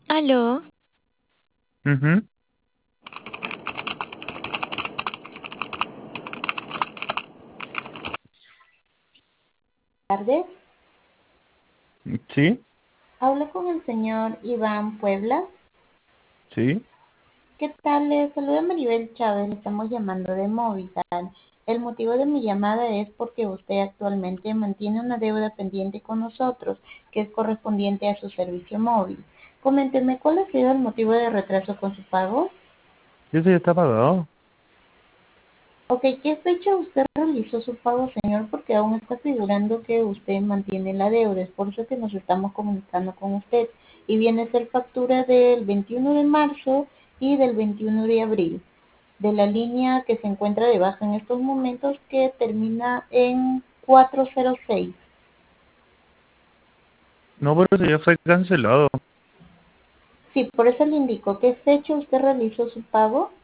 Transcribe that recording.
Aló, Ujú. Tardes. Sí, Hablo con el señor Iván Puebla. sí. ¿Qué tal? Le saluda Maribel Chávez. Le estamos llamando de Movistar. El motivo de mi llamada es porque usted actualmente mantiene una deuda pendiente con nosotros, que es correspondiente a su servicio móvil. Coménteme, ¿cuál ha sido el motivo de retraso con su pago? Eso ya está pagado. Ok, ¿qué fecha usted realizó su pago, señor? Porque aún está figurando que usted mantiene la deuda. Es por eso que nos estamos comunicando con usted. Y viene a ser factura del 21 de marzo y del 21 de abril, de la línea que se encuentra de baja en estos momentos, que termina en 406. No, pero eso ya fue cancelado. Sí, por eso le indico qué fecha usted realizó su pago.